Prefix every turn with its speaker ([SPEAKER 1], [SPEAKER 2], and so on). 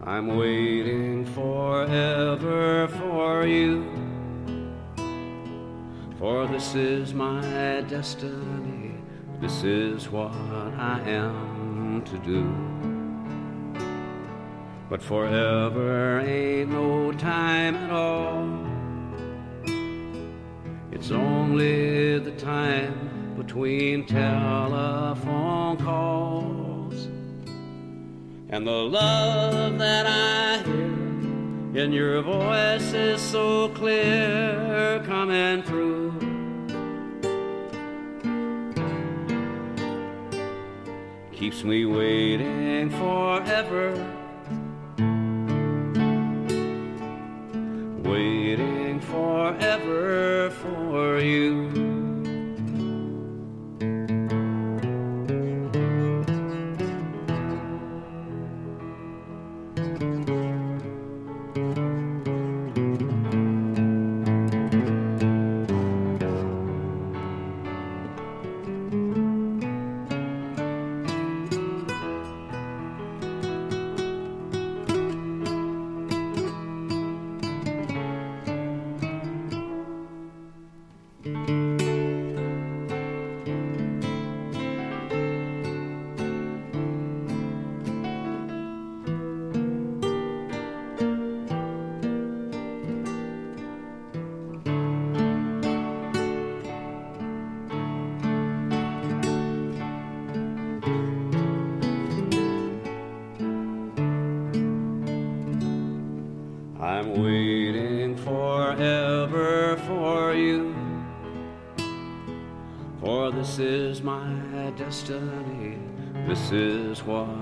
[SPEAKER 1] I'm waiting forever for you, for this is my destiny, this is what I am to do. But forever ain't no time at all, it's only the time between telephone calls. And the love that I hear in your voice is so clear coming through. Keeps me waiting forever, waiting forever for you. I'm waiting forever for you, for this is my destiny, this is what